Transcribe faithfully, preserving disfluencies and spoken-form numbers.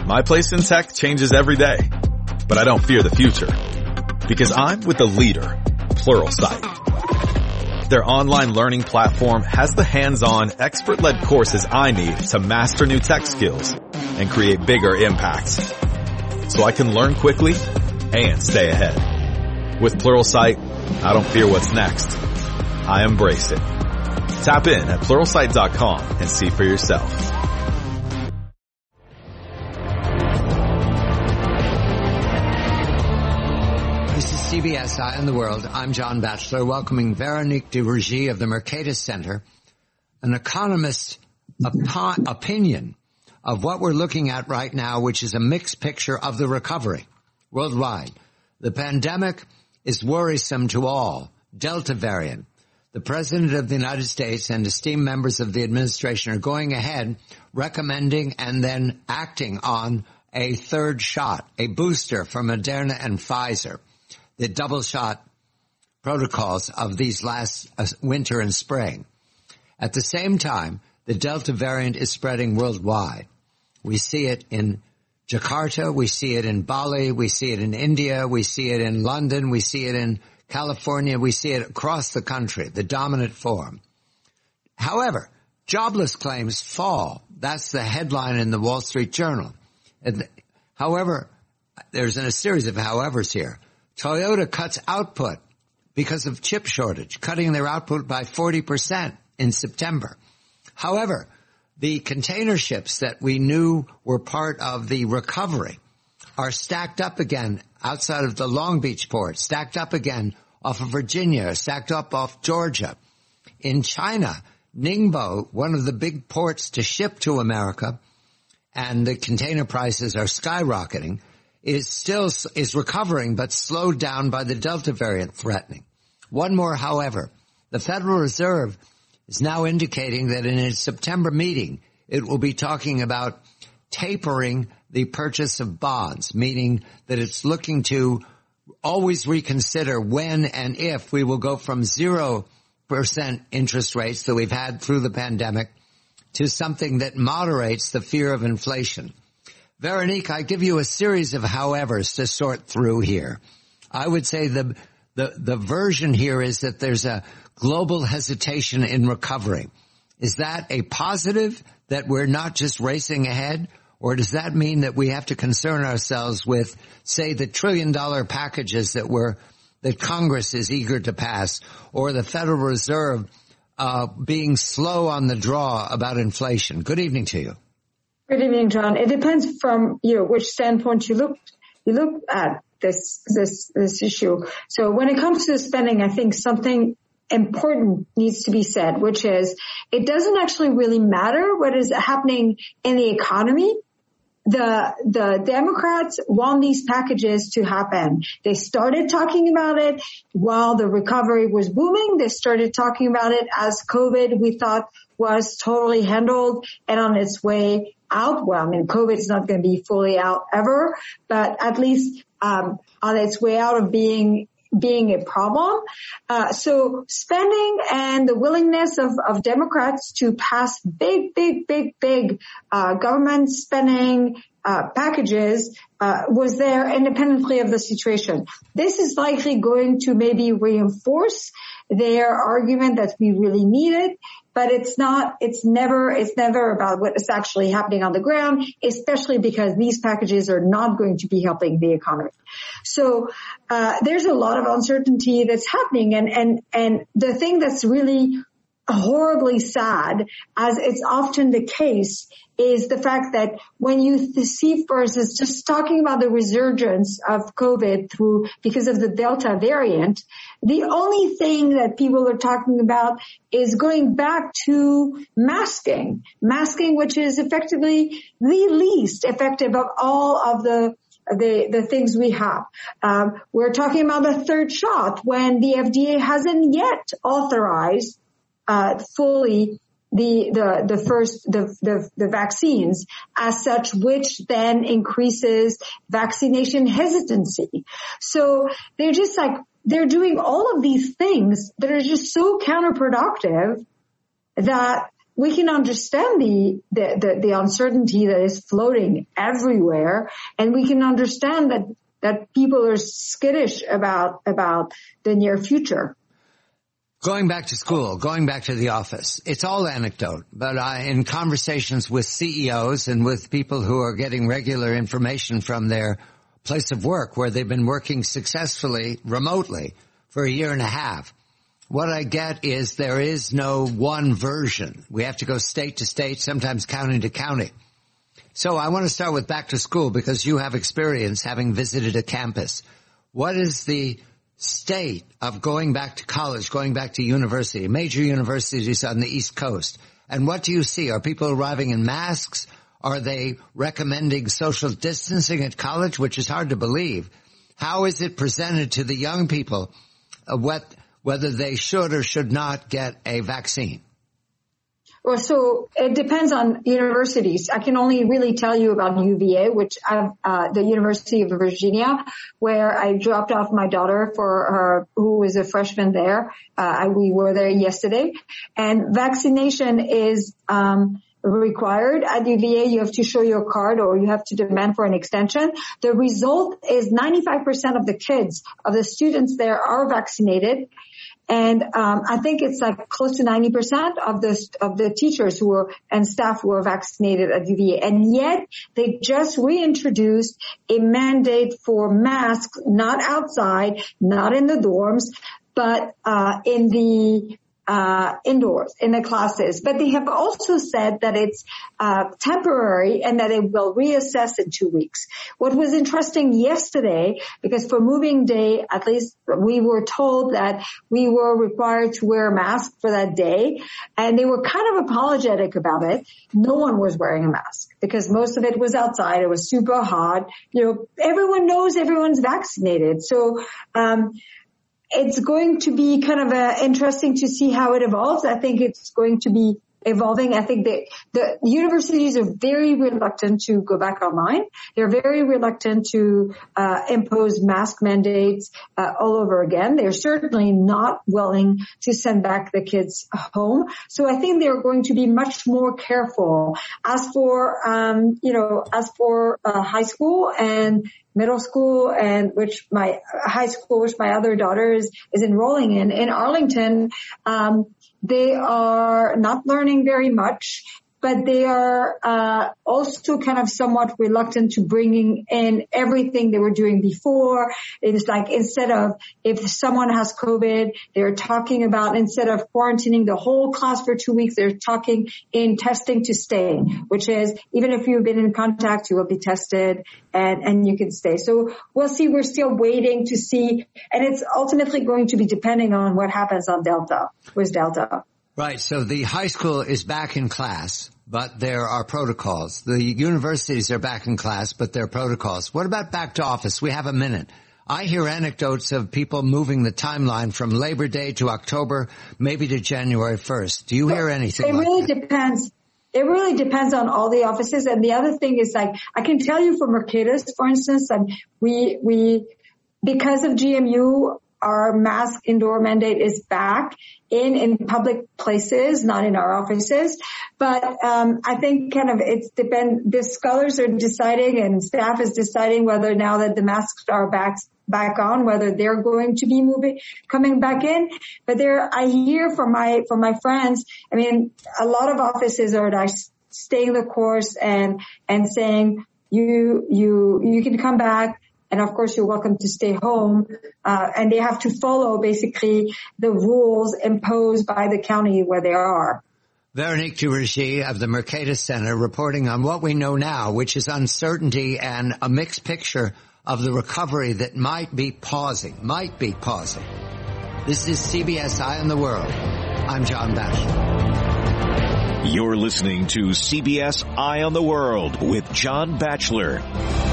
My place in tech changes every day, but I don't fear the future because I'm with the leader, Pluralsight. Their online learning platform has the hands-on, expert-led courses I need to master new tech skills and create bigger impacts so I can learn quickly and stay ahead. With Pluralsight, I don't fear what's next. I embrace it. Tap in at pluralsight dot com and see for yourself. C B S Eye on the World. I'm John Batchelor, welcoming Veronique de Rougy of the Mercatus Center, an economist's op- opinion of what we're looking at right now, which is a mixed picture of the recovery worldwide. The pandemic is worrisome to all. Delta variant. The President of the United States and esteemed members of the administration are going ahead, recommending and then acting on a third shot, a booster for Moderna and Pfizer. The double shot protocols of these last uh, winter and spring. At the same time, the Delta variant is spreading worldwide. We see it in Jakarta, we see it in Bali, we see it in India, we see it in London, we see it in California, we see it across the country, the dominant form. However, jobless claims fall. That's the headline in the Wall Street Journal. And, however, there's a series of howevers here. Toyota cuts output because of chip shortage, cutting their output by forty percent in September. However, the container ships that we knew were part of the recovery are stacked up again outside of the Long Beach port, stacked up again off of Virginia, stacked up off Georgia. In China, Ningbo, one of the big ports to ship to America, and the container prices are skyrocketing, is still is recovering, but slowed down by the Delta variant threatening. One more, however, the Federal Reserve is now indicating that in its September meeting, it will be talking about tapering the purchase of bonds, meaning that it's looking to always reconsider when and if we will go from zero percent interest rates that we've had through the pandemic to something that moderates the fear of inflation. Veronique, I give you a series of howevers to sort through here. I would say the, the, the version here is that there's a global hesitation in recovery. Is that a positive, that we're not just racing ahead? Or does that mean that we have to concern ourselves with, say, the trillion dollar packages that we're, that Congress is eager to pass, or the Federal Reserve, uh, being slow on the draw about inflation? Good evening to you. Good evening, John. It depends from, you know, which standpoint you look, you look at this, this, this issue. So when it comes to spending, I think something important needs to be said, which is it doesn't actually really matter what is happening in the economy. The, the Democrats want these packages to happen. They started talking about it while the recovery was booming. They started talking about it as COVID, we thought, was totally handled and on its way out. Well, I mean, COVID is not going to be fully out ever, but at least um on its way out of being being a problem. Uh so spending and the willingness of of Democrats to pass big, big, big, big uh government spending uh packages uh was there independently of the situation. This is likely going to maybe reinforce their argument that we really need it. But it's not, it's never, it's never about what is actually happening on the ground, especially because these packages are not going to be helping the economy. So, uh, there's a lot of uncertainty that's happening. And, and, and the thing that's really horribly sad, as it's often the case, is the fact that when you see, for instance, just talking about the resurgence of COVID through, because of the Delta variant, the only thing that people are talking about is going back to masking, masking, which is effectively the least effective of all of the the the things we have. Um, we're talking about a third shot when the F D A hasn't yet authorized uh fully the the the first the the the vaccines as such, which then increases vaccination hesitancy. So they're just like, they're doing all of these things that are just so counterproductive that we can understand the, the, the, the uncertainty that is floating everywhere. And we can understand that, that people are skittish about, about the near future. Going back to school, going back to the office, it's all anecdote, but I, in conversations with C E Os and with people who are getting regular information from their place of work where they've been working successfully remotely for a year and a half, what I get is there is no one version. We have to go state to state, sometimes county to county. So I want to start with back to school because you have experience having visited a campus. What is the state of going back to college, going back to university, major universities on the East Coast? And what do you see? Are people arriving in masks? Are they recommending social distancing at college, which is hard to believe? How is it presented to the young people uh, what, whether they should or should not get a vaccine? Well, so it depends on universities. I can only really tell you about U V A, which I've, uh, the University of Virginia, where I dropped off my daughter for her, who was a freshman there. Uh, we were there yesterday, and vaccination is, um, required at U V A. You have to show your card or you have to demand for an extension. The result is ninety-five percent of the kids, of the students there are vaccinated. And um I think it's like close to ninety percent of the of the teachers who were and staff who were vaccinated at U V A. And yet they just reintroduced a mandate for masks, not outside, not in the dorms, but uh in the uh indoors, in the classes. But they have also said that it's uh temporary and that it will reassess in two weeks. What was interesting yesterday, because for moving day, at least we were told that we were required to wear a mask for that day, and they were kind of apologetic about it. No one was wearing a mask because most of it was outside. It was super hot. You know, everyone knows everyone's vaccinated. So, um it's going to be kind of uh, interesting to see how it evolves. I think it's going to be evolving. I think that the universities are very reluctant to go back online. They're very reluctant to uh, impose mask mandates uh, all over again. They're certainly not willing to send back the kids home. So I think they're going to be much more careful. As for, um, you know, as for uh, high school and middle school, and which my high school, which my other daughter is, is enrolling in, in Arlington, um, they are not learning very much, but they are uh also kind of somewhat reluctant to bringing in everything they were doing before. It's like instead of, if someone has COVID, they're talking about, instead of quarantining the whole class for two weeks, they're talking in testing to stay, which is even if you've been in contact, you will be tested and, and you can stay. So we'll see. We're still waiting to see. And it's ultimately going to be depending on what happens on Delta, with Delta. Right. So the high school is back in class, but there are protocols. The universities are back in class, but there are protocols. What about back to office? We have a minute. I hear anecdotes of people moving the timeline from Labor Day to October, maybe to January first. Do you hear anything It like really that? depends. It really depends on all the offices. And the other thing is, like, I can tell you for Mercatus, for instance, um, we, we, because of G M U, our mask indoor mandate is back in, in public places, not in our offices. But, um, I think kind of it's depend, the scholars are deciding and staff is deciding whether now that the masks are back, back on, whether they're going to be moving, coming back in. But there, I hear from my, from my friends, I mean, a lot of offices are like staying the course and, and saying, you, you, you can come back. And of course, you're welcome to stay home. Uh, and they have to follow basically the rules imposed by the county where they are. Veronique Duvergy of the Mercatus Center reporting on what we know now, which is uncertainty and a mixed picture of the recovery that might be pausing, might be pausing. This is C B S Eye on the World. I'm John Batchelor. You're listening to C B S Eye on the World with John Batchelor.